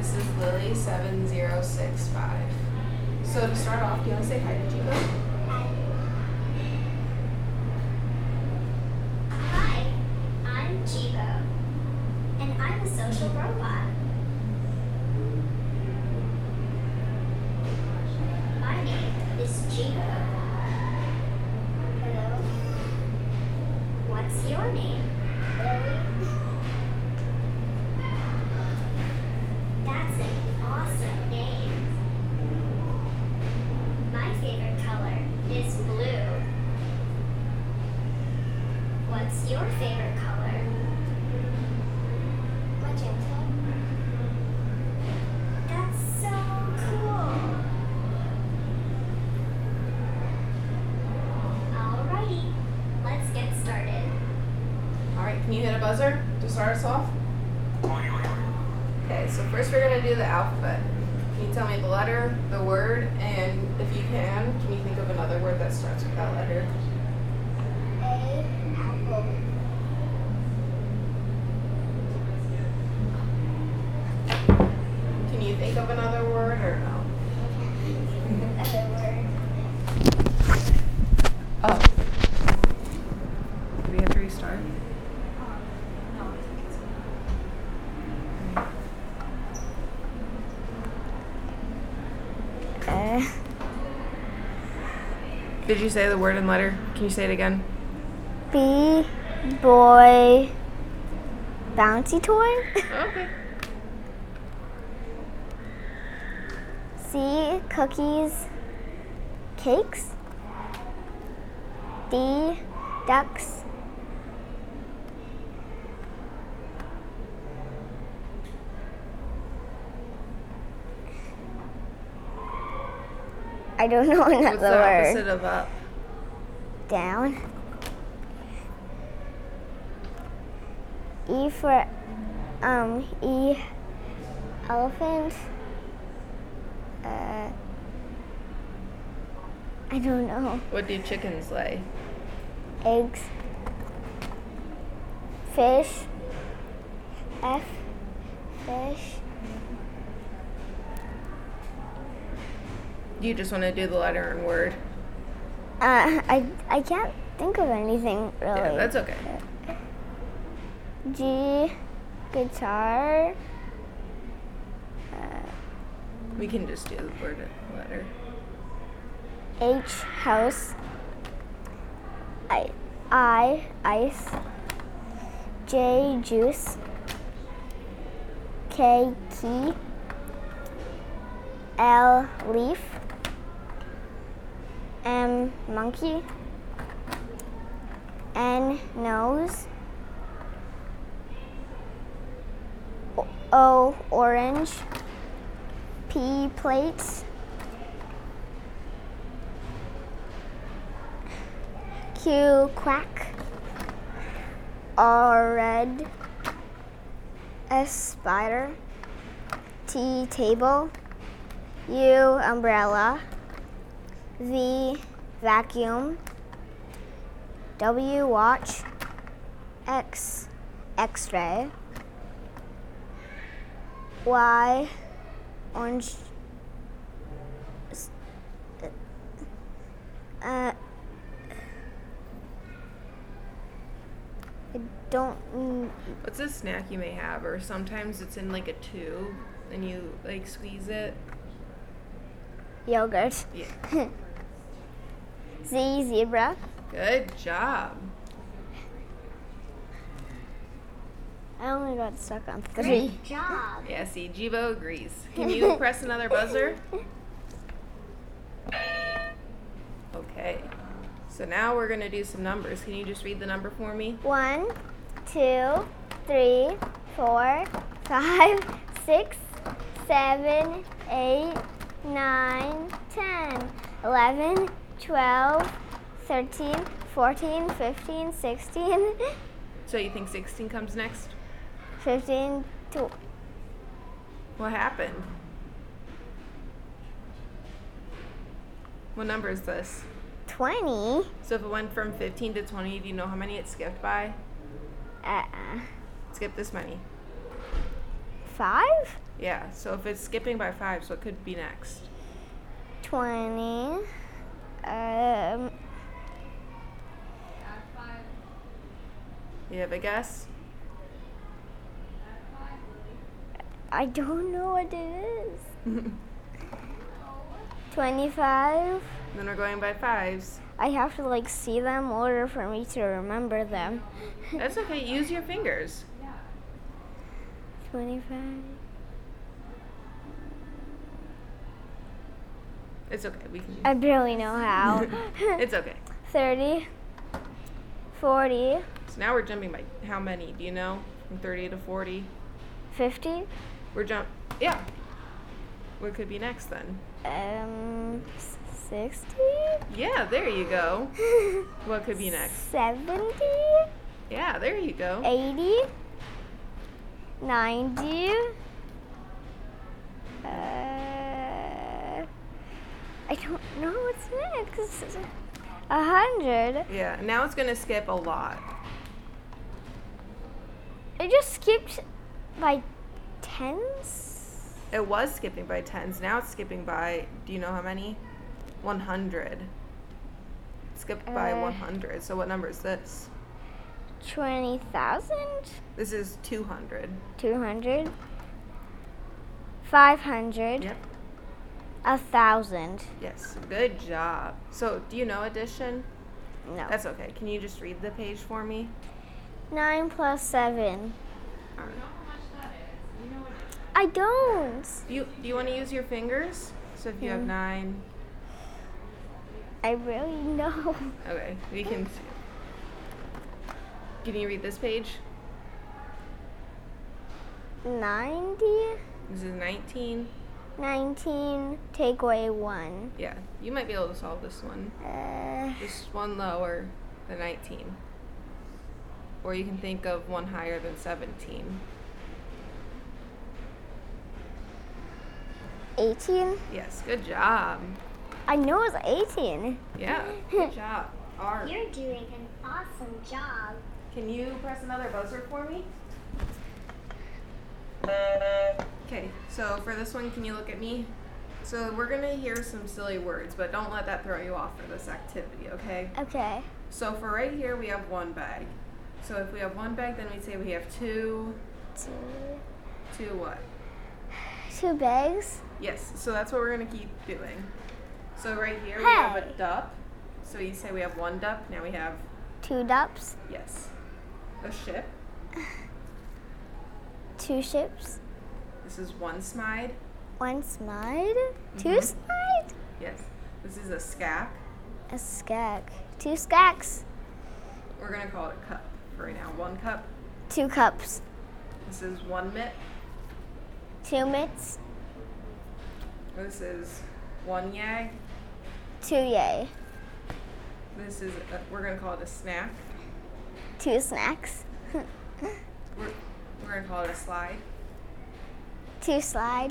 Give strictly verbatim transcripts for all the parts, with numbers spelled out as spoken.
This is Lily seven zero six five. So to start off, do you want to say hi to Chico? Hi, I'm Chico, and I'm a social robot. My name is Chico. Hello. What's your name? Lily. That's an awesome name. My favorite color is blue. What's your favorite color? Magenta. That's so cool. Alrighty, let's get started. Alright, can you hit a buzzer to start us off? Okay, so first we're going to do the alphabet. Can you tell me the letter, the word, and if you can, can you think of another word that starts with that letter? A, apple. Can you think of another word or no? Other word. Oh. Do we have to restart? Uh, Did you say the word and letter? Can you say it again? B, boy, bouncy toy. Okay. C, cookies, cakes. D, ducks. I don't know another What's the word. opposite of up? Down. E for um E, elephant. Uh, I don't know. What do chickens lay? Eggs. Fish. F, fish. Do you just want to do the letter and word? Uh, I I can't think of anything really. Yeah, that's okay. G, guitar. Uh, We can just do the word and letter. H, house. I, I, ice. J, juice. K, key. L, leaf. M, monkey. N, nose. O, O, orange. P, plates. Q, quack. R, red. S, spider. T, table. U, umbrella. V, vacuum. W, watch. X, x-ray. Y, orange. Uh, I don't. mm, What's a snack you may have? Or sometimes it's in like a tube and you like squeeze it. Yogurt. Yeah. Z, zebra. Good job. I only got stuck on three. Great job. Yeah, see, Jibo agrees. Can you press another buzzer? Okay. So now we're going to do some numbers. Can you just read the number for me? One, two, three, four, five, six, seven, eight, nine, ten, eleven, twelve, thirteen, fourteen, fifteen, sixteen, So you think sixteen comes next? fifteen, tw- What happened? What number is this? twenty. So if it went from fifteen to twenty, do you know how many it skipped by? Uh-uh. Skip this many. Five? Yeah, so if it's skipping by five, so it could be next. Twenty. Um, You have a guess? I don't know what it is. Twenty-five. Then we're going by fives. I have to like see them in order for me to remember them. That's okay. Use your fingers. Twenty-five. It's okay. We can. I barely know how. It's okay. Thirty. Forty. So now we're jumping by how many? Do you know? From thirty to forty. Fifty. We're jump. Yeah. What could be next then? Um, sixty. Yeah, there you go. What could be next? Seventy. Yeah, there you go. Eighty. Ninety. Uh, I don't know what's next. A hundred. Yeah, now it's gonna skip a lot. It just skipped by tens. It was skipping by tens. Now it's skipping by. Do you know how many? One hundred. Skipped by Uh, one hundred. So what number is this? Twenty thousand. This is two hundred. Two hundred. Five hundred. Yep. A thousand. Yes. Good job. So do you know addition? No. That's okay. Can you just read the page for me? Nine plus seven. All right. I don't. Do you do you want to use your fingers? So if you have Hmm. nine. I really know. Okay. We can. Can you read this page? Ninety. This is nineteen. Nineteen. Take away one. Yeah. You might be able to solve this one. Uh, Just one lower than nineteen. Or you can think of one higher than seventeen. eighteen. Yes, good job. I know it's eighteen. Yeah, good job. All right. You're doing an awesome job. Can you press another buzzer for me? Okay, so for this one, can you look at me? So we're gonna hear some silly words, but don't let that throw you off for this activity, okay? Okay. So for right here, we have one bag. So if we have one bag, then we'd say we have two, Two. two what? Two bags. Yes, so that's what we're gonna keep doing. So right here, we have a Hey. dup. So you say we have one dup, now we have, Two dups. yes, a ship. Two ships. This is one smide. One slide. Two Mhm. slide. Yes. This is a scack. A skack. Two skacks. We're gonna call it a cup for right now. One cup. Two cups. This is one mitt. Two mitts. This is one yag. Two yay. This is a, we're gonna call it a snack. Two snacks. We're we're gonna call it a slide. Two slide.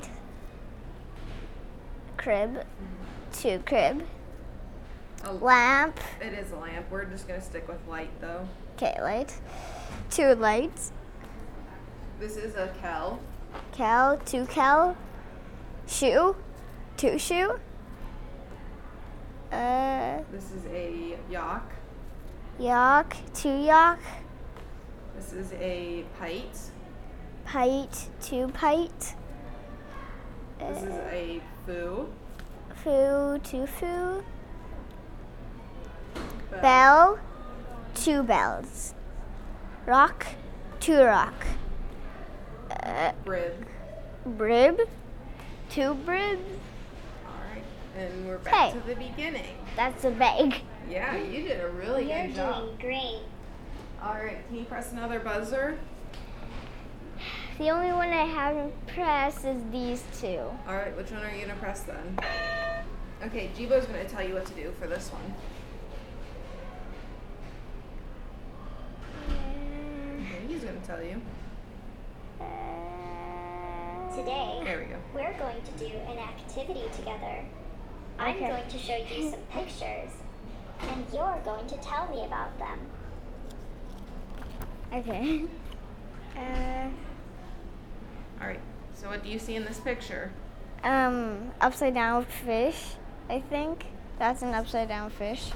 Crib. Two crib. A, Lamp. it is a lamp. We're just gonna stick with light though. Okay, light. Two lights. This is a kel. Kel. Two kel. Shoe. Two shoe. Uh, This is a yak. yak. Two yak. This is a pite. Pite. Two pite. This is a foo. Foo. Two foo. Bell. Bell. Two bells. Rock. Two rock. Uh, Brib. brib. Two bribs. All right. And we're back Hey. to the beginning. That's a bag. Yeah, you did a really You're good job. doing great. All right. Can you press another buzzer? The only one I haven't pressed is these two. All right, which one are you gonna press then? Okay, Jibo's gonna tell you what to do for this one. Okay, he's gonna tell you. Today, There we go. we're going to do an activity together. I'm Okay. going to show you some pictures, and you're going to tell me about them. Okay. Uh, All right. So what do you see in this picture? Um, upside down fish, I think. That's an upside down fish.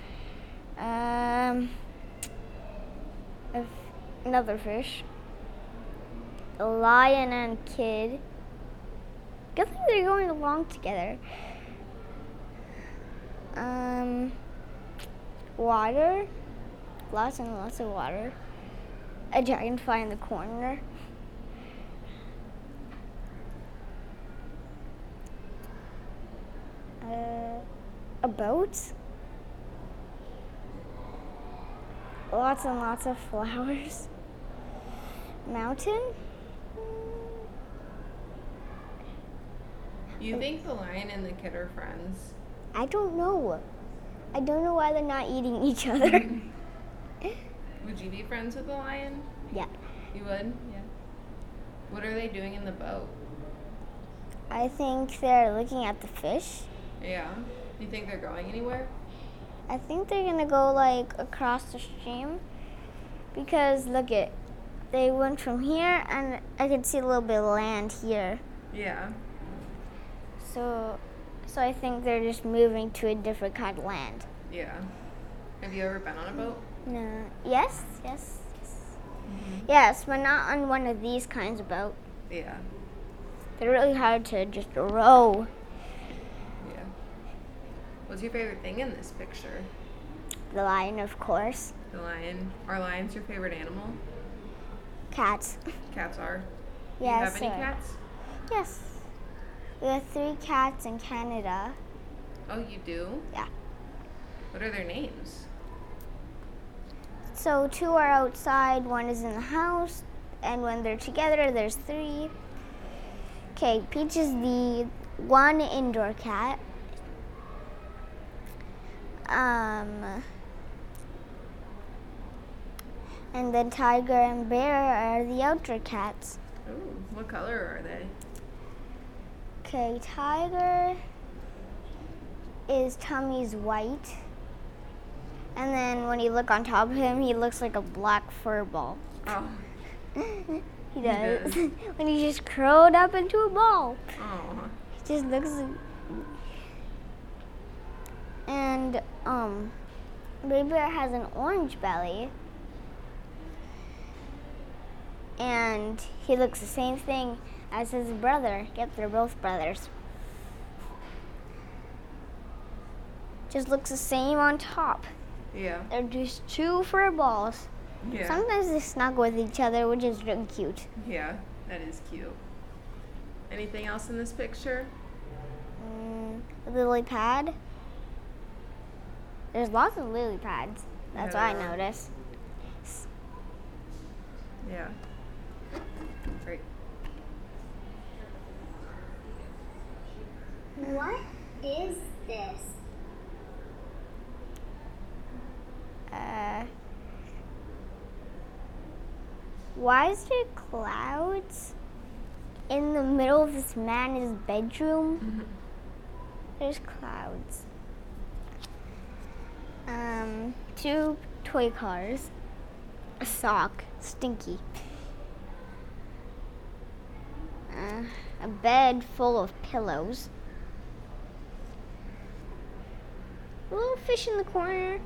Um, a f- another fish. A lion and kid. Good thing they're going along together. Um, water. Lots and lots of water. A dragonfly in the corner. Uh, a boat. Lots and lots of flowers. Mountain. You think the lion and the kid are friends? I don't know. I don't know why they're not eating each other. Would you be friends with the lion? Yeah. You would? Yeah. What are they doing in the boat? I think they're looking at the fish. Yeah. You think they're going anywhere? I think they're gonna go like across the stream because look it, they went from here and I can see a little bit of land here. Yeah. So, so I think they're just moving to a different kind of land. Yeah. Have you ever been on a boat? No. Yes. Yes. Yes. Mm-hmm. Yes, but not on one of these kinds of boat. Yeah. They're really hard to just row. Yeah. What's your favorite thing in this picture? The lion, of course. The lion. Are lions your favorite animal? Cats. Cats are. Yes. Do you have any sir. cats? Yes. We have three cats in Canada. Oh, you do? Yeah. What are their names? So two are outside, one is in the house, and when they're together, there's three. Okay, Peach is the one indoor cat. Um, and then Tiger and Bear are the outdoor cats. Oh, what color are they? Okay, Tiger is tummy's white. And then when you look on top of him, he looks like a black fur ball. Oh. He does. does. When he just curled up into a ball. Oh. He just looks. And um, Baby Bear has an orange belly. And he looks the same thing as his brother. Yep, they're both brothers. Just looks the same on top. Yeah. They're just two fur balls. Yeah. Sometimes they snuggle with each other, which is really cute. Yeah, that is cute. Anything else in this picture? Mm, a lily pad. There's lots of lily pads. That's Yeah, what there I are. noticed. Yeah. Great. What is this? Uh, why is there clouds in the middle of this man's bedroom? Mm-hmm. There's clouds. Um, two toy cars. A sock. Stinky. Uh, a bed full of pillows. A little fish in the corner.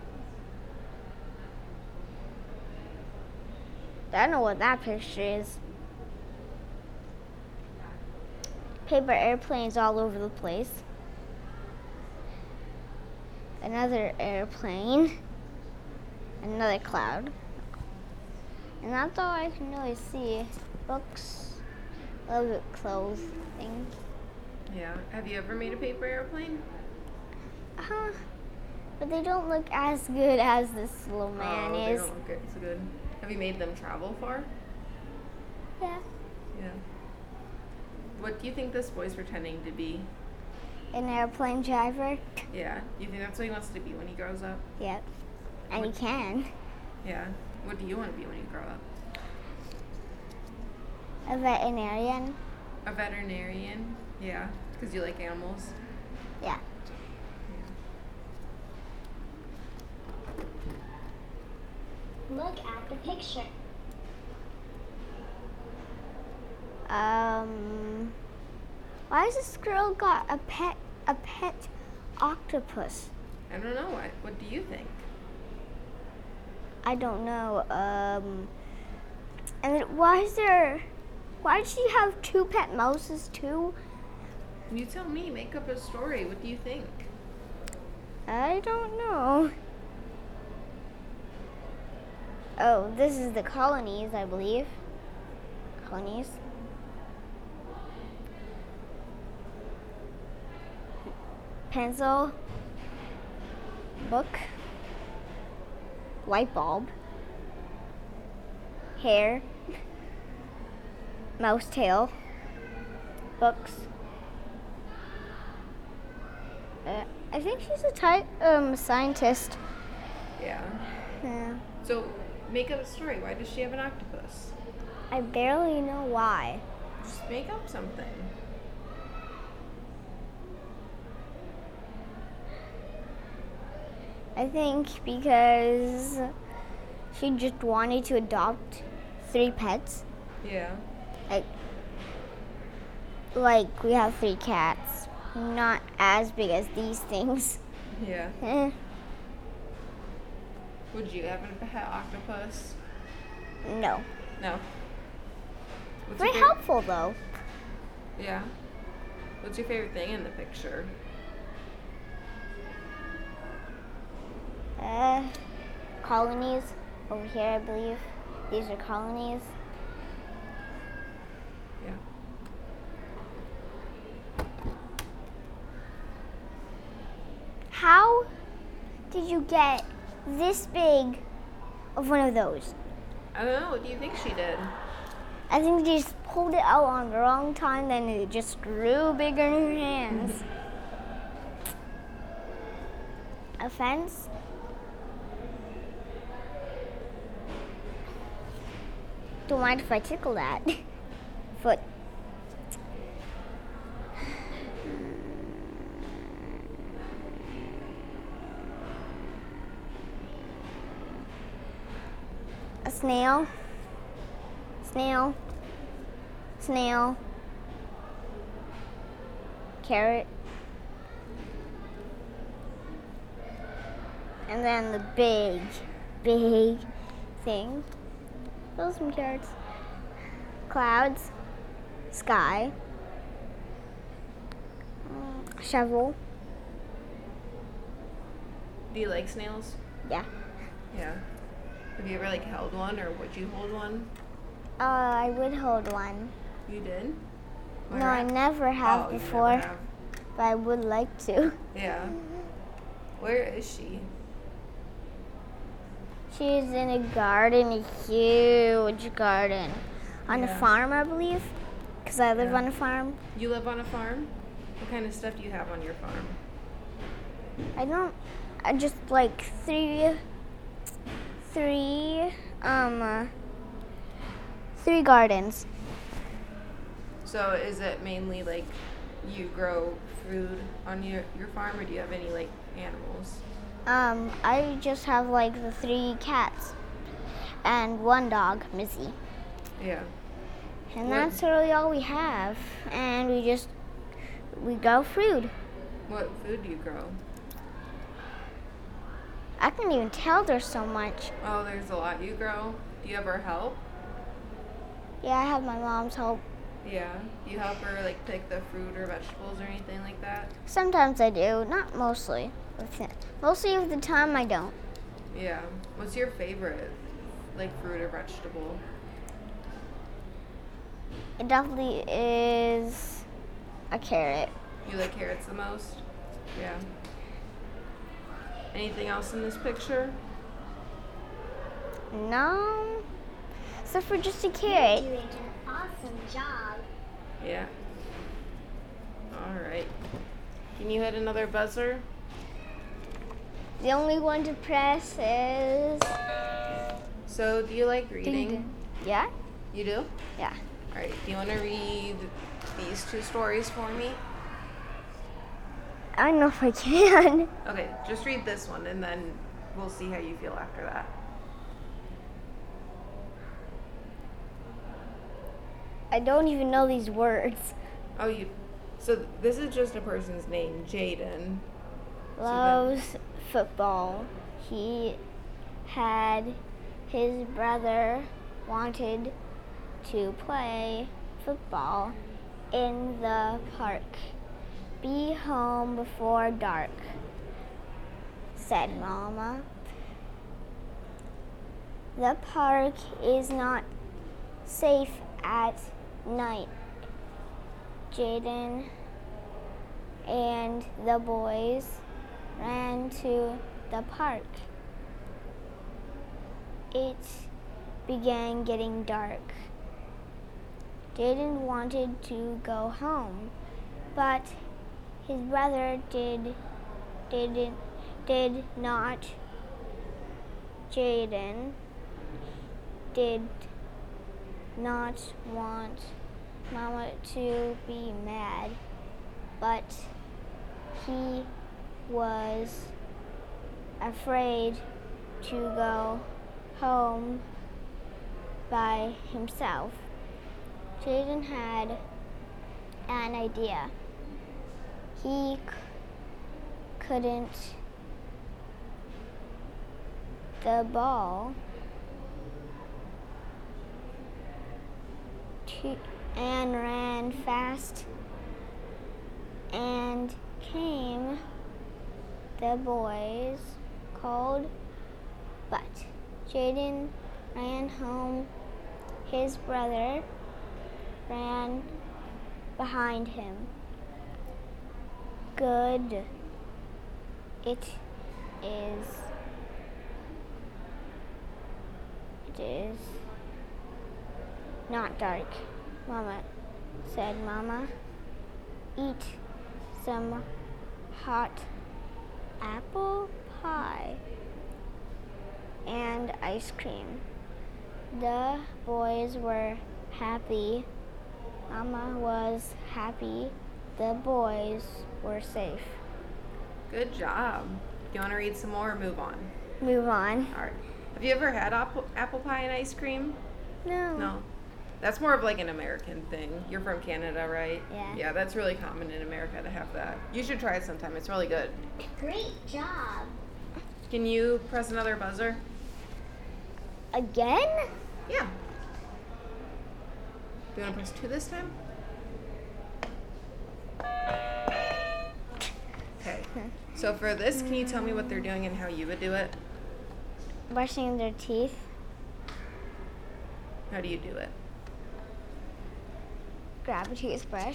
I don't know what that picture is. Paper airplanes all over the place. Another airplane. Another cloud. And that's all I can really see. Books. A little bit clothing. Yeah. Have you ever made a paper airplane? Uh-huh. But they don't look as good as this little man oh, they is. don't look good. So good. Have you made them travel far? Yeah. Yeah. What do you think this boy's pretending to be? An airplane driver. Yeah. You think that's what he wants to be when he grows up? Yep. And he What- can. Yeah. What do you want to be when you grow up? A veterinarian. A veterinarian? Yeah. Because you like animals? Yeah. Look at the picture. Um, why has this girl got a pet a pet octopus? I don't know. What, what do you think? I don't know. Um, and then why is there? Why does she have two pet mouses too? You tell me. Make up a story. What do you think? I don't know. Oh, this is the colonies, I believe. Colonies. Pencil. Book. Light bulb. Hair. Mouse tail. Books. Uh, I think she's a type um scientist. Yeah. Yeah. So, make up a story. Why does she have an octopus? I barely know why. Just make up something. I think because she just wanted to adopt three pets. Yeah. Like, like we have three cats. Not as big as these things. Yeah. Eh, Would you have a pet octopus? no. No. What's Very your favorite- helpful though. Yeah. What's your favorite thing in the picture? Uh, colonies over here, I believe. These are colonies. Yeah. How did you get this big of one of those? I don't know. What do you think she did? I think they just pulled it out on the wrong time, then it just grew bigger in her hands. A fence? Don't mind if I tickle that foot. A snail. Snail. Snail. Carrot. And then the big, big thing. Those some carrots. Clouds. Sky. Mm, shovel. Do you like snails? Yeah. Yeah. Have you ever like held one, or would you hold one? Uh, I would hold one. You did? No, I never have Oh, you never before, have. but I would like to. Yeah. Where is she? She's in a garden, a huge garden. On Yeah. a farm, I believe. Because I live Yeah. on a farm. You live on a farm? What kind of stuff do you have on your farm? I don't, I just like three, three, um, uh, three gardens. So is it mainly like you grow food on your, your farm, or do you have any like animals? Um, I just have like the three cats and one dog, Missy. Yeah. And What- that's really all we have. And we just, we grow food. What food do you grow? I can't even tell there's so much. Oh, there's a lot you grow. Do you ever help? Yeah, I have my mom's help. Yeah. Do you help her like pick the fruit or vegetables or anything like that? Sometimes I do, not mostly. Mostly of the time I don't. Yeah. What's your favorite like fruit or vegetable? It definitely is a carrot. You like carrots the most? Yeah. Anything else in this picture? No, except for just a You're carrot. doing an awesome job. Yeah. All right. Can you hit another buzzer? The only one to press is. So, do you like reading? Ding. Yeah? You do? Yeah. All right. Do you want to read these two stories for me? I don't know if I can. Okay, just read this one and then we'll see how you feel after that. I don't even know these words. Oh, you. So this is just a person's name, Jaden. Loves football. He had his brother wanted to play football in the park. Be home before dark, said Mama. The park is not safe at night. Jaden and the boys ran to the park. It began getting dark. Jaden wanted to go home, but his brother did didn't did not. Jaden did not want Mama to be mad, but he was afraid to go home by himself. Jaden had an idea. He c- couldn't the ball to, and ran fast and came. The boys called, but Jaden ran home. His brother ran behind him. Good. It is. It is not dark, Mama said. Mama, eat some hot apple pie and ice cream. The boys were happy. Mama was happy. The boys were safe. Good job. Do you want to read some more or move on? Move on. All right. Have you ever had apple, apple pie and ice cream? No. No. That's more of like an American thing. You're from Canada, right? Yeah. Yeah, that's really common in America to have that. You should try it sometime. It's really good. Great job. Can you press another buzzer? Again? Yeah. Do you want to press two this time? Okay. So for this, can you tell me what they're doing and how you would do it? Brushing their teeth. How do you do it? Grab a toothbrush.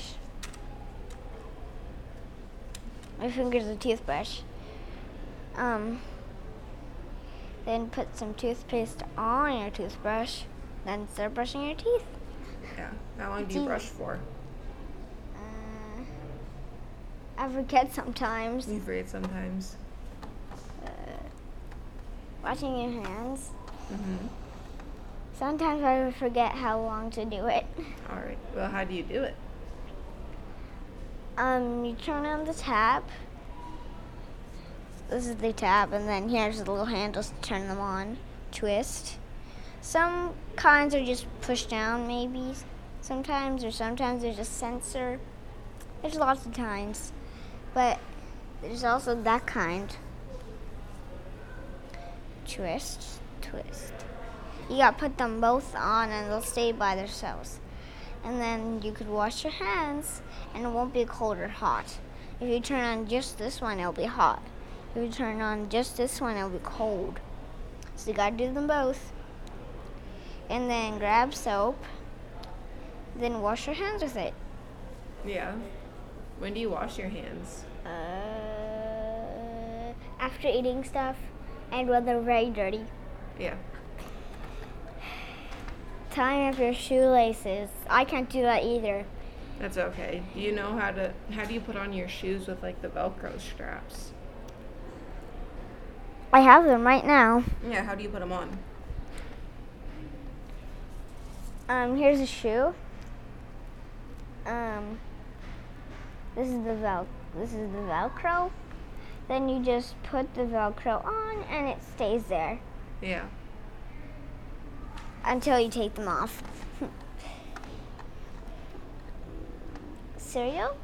My finger's a toothbrush. Um, then put some toothpaste on your toothbrush. Then start brushing your teeth. Yeah. How long do you brush for? Uh, I forget sometimes. You forget sometimes. Uh, washing your hands. Mm-hmm. Sometimes I forget how long to do it. All right. Well, how do you do it? Um, you turn on the tap. This is the tap, and then here's the little handles to turn them on. Twist. Some kinds are just push down, maybe. Sometimes, or sometimes there's a sensor. There's lots of kinds, but there's also that kind. Twist, twist. You gotta put them both on, and they'll stay by themselves. And then you could wash your hands, and it won't be cold or hot. If you turn on just this one, it'll be hot. If you turn on just this one, it'll be cold. So you gotta do them both. And then grab soap, then wash your hands with it. Yeah. When do you wash your hands? Uh, after eating stuff, and when they're very dirty. Yeah. Tying up your shoelaces. I can't do that either. That's okay. Do you know how to, how do you put on your shoes with like the Velcro straps? I have them right now. Yeah, how do you put them on? Um, here's a shoe. Um, this is the vel. This is the Velcro. Then you just put the Velcro on, and it stays there Yeah. until you take them off. cereal?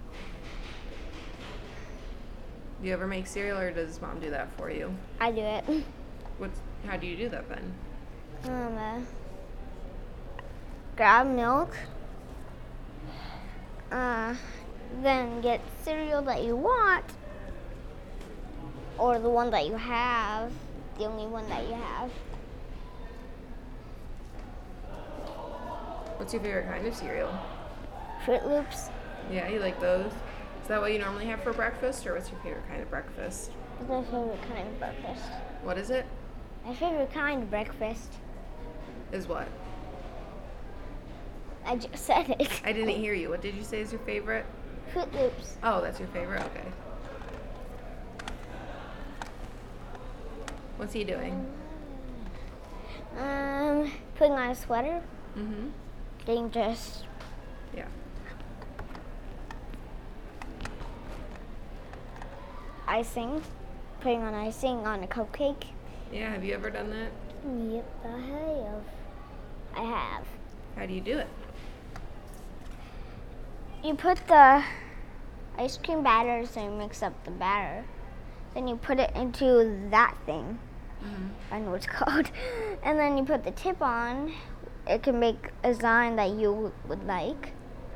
Do you ever make cereal, or does mom do that for you? I do it. What's how do you do that then? Um, uh, grab milk. Uh, then get cereal that you want, or the one that you have, the only one that you have. What's your favorite kind of cereal? Fruit Loops. Yeah, you like those? Is that what you normally have for breakfast, or what's your favorite kind of breakfast? It's my favorite kind of breakfast. What is it? My favorite kind of breakfast. Is what? I just said it. I didn't hear you. What did you say is your favorite? Fruit Loops. Oh, that's your favorite? Okay. What's he doing? Um, putting on a sweater, Mm-hmm. getting dressed. Yeah. Icing, putting on icing on a cupcake. Yeah, have you ever done that? Yep, I have. I have. How do you do it? You put the ice cream batter, so you mix up the batter. Then you put it into that thing. Mm-hmm. I know what it's called. And then you put the tip on. It can make a design that you would like.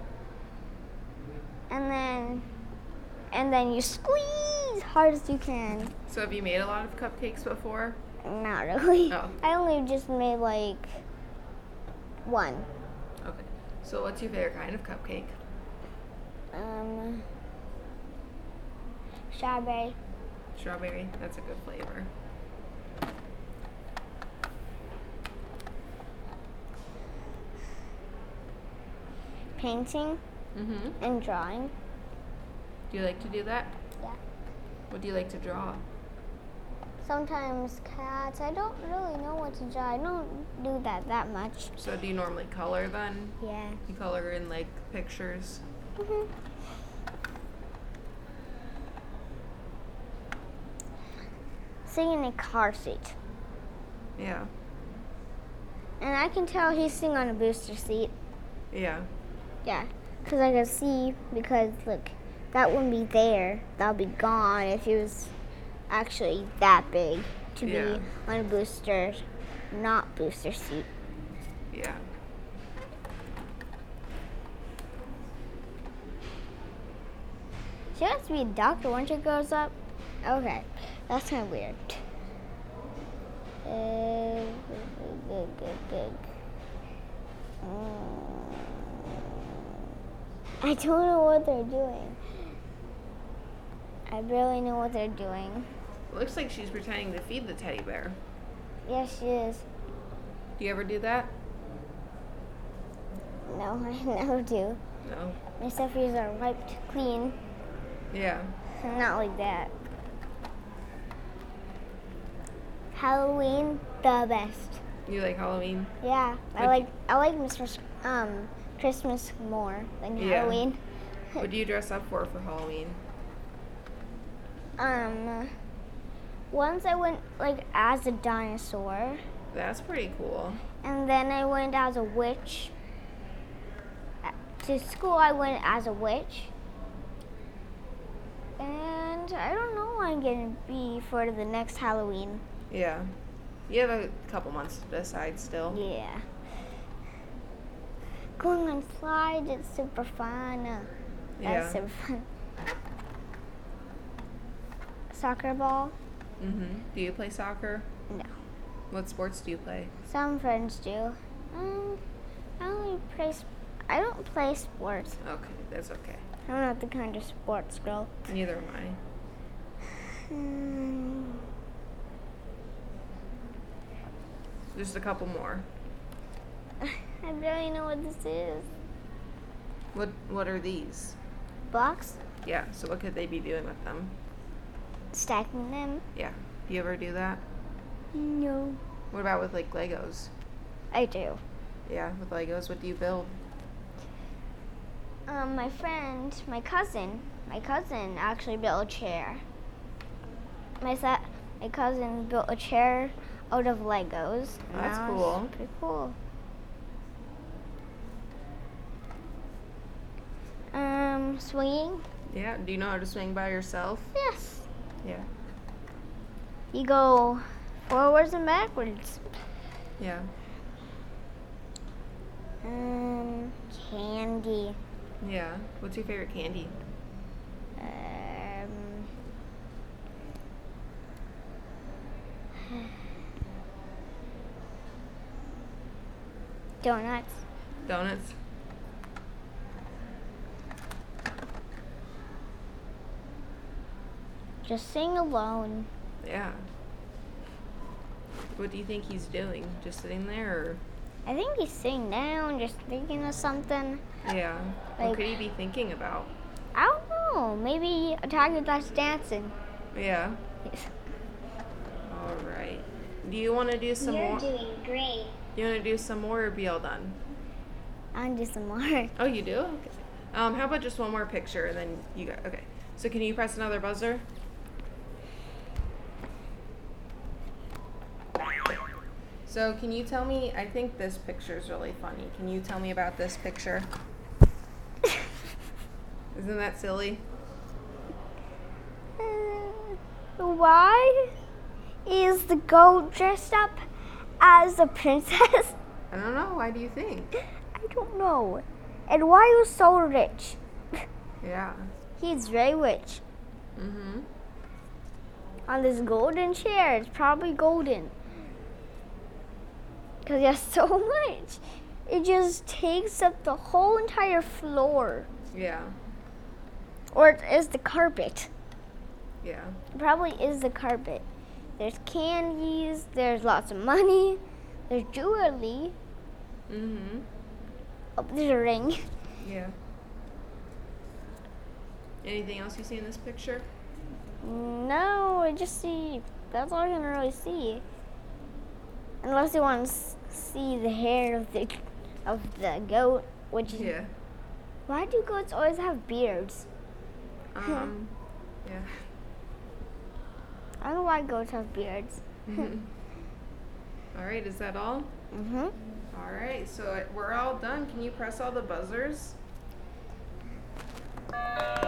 And then, and then you squeeze hard as you can. So have you made a lot of cupcakes before? Not really. Oh. I only just made like one. Okay. So what's your favorite kind of cupcake? Um, strawberry. Strawberry. That's a good flavor. Painting Mm-hmm. and drawing. Do you like to do that? Yeah. What do you like to draw? Sometimes cats. I don't really know what to draw. I don't do that that much. So do you normally color then? Yeah. You color in like pictures? hmm Singing in a car seat. Yeah. And I can tell he's sitting on a booster seat. Yeah. Yeah. Because I can see, because look, that wouldn't be there. That would be gone if he was actually that big to Yeah. be on a booster, not booster seat. Yeah. She has to be a doctor when she grows up. Okay, that's kind of weird. Uh, good, good, good, good. Mm. I don't know what they're doing. I barely know what they're doing. It looks like she's pretending to feed the teddy bear. Yes, she is. Do you ever do that? No, I never do. No. My stuffies are wiped clean. Yeah. Not like that. Halloween, the best. You like Halloween? Yeah, I Would- like I like Mister Um, Christmas more than Yeah. Halloween. What do you dress up for for Halloween? Um, once I went like as a dinosaur, That's pretty cool. and then I went as a witch. Uh, To school, I went as a witch. And I don't know what I'm gonna be for the next Halloween. Yeah. You have a couple months to decide still. Yeah. Going on slides, it's super fun. Uh, That's Yeah. super fun. Soccer ball? Mm-hmm. Do you play soccer? No. What sports do you play? Some friends do. Um, I only play. Sp- I don't play sports. Okay, that's okay. I'm not the kind of sports girl. Neither am I. Hmm. Just a couple more. I barely know what this is. What What are these? Blocks? Yeah. So what could they be doing with them? Stacking them? Yeah. Do you ever do that? No. What about with like Legos? I do. Yeah, with Legos, what do you build? Um, my friend, my cousin, my cousin actually built a chair. My sa- my cousin built a chair out of Legos. and That's that was cool. Pretty cool. Um, um, swinging. Yeah. Do you know how to swing by yourself? Yes. Yeah. You go forwards and backwards. Yeah. Um, candy. Yeah. What's your favorite candy? Um, donuts. Donuts. Just sing alone. Yeah. What do you think he's doing? Just sitting there, or? I think he's sitting down, just thinking of something. Yeah. What Like- could he be thinking about? I don't know. Maybe a tiger that's dancing. Yeah. All right. Do you want to do some You're more? doing great. You want to do some more, or be all done? I'll do some more. Oh, you do? Okay. Um, how about just one more picture, and then you got okay. So can you press another buzzer? So can you tell me? I think this picture is really funny. Can you tell me about this picture? Isn't that silly? Why is the goat dressed up as a princess? I don't know. Why do you think? I don't know. And why are you so rich? Yeah. He's very rich. Mhm. On this golden chair, it's probably golden. Because he has so much. It just takes up the whole entire floor. Yeah. Or it is the carpet. Yeah. It probably is the carpet. There's candies, there's lots of money, there's jewelry. Mhm. Oh, there's a ring. Yeah. Anything else you see in this picture? No, I just see, that's all I can really see. Unless you want to s- see the hair of the of the goat, which is, Yeah. why do goats always have beards? Um. Yeah. I don't know why goats have beards. Mhm. All right. Is that all? Mm-hmm. All right. So it- we're all done. Can you press all the buzzers?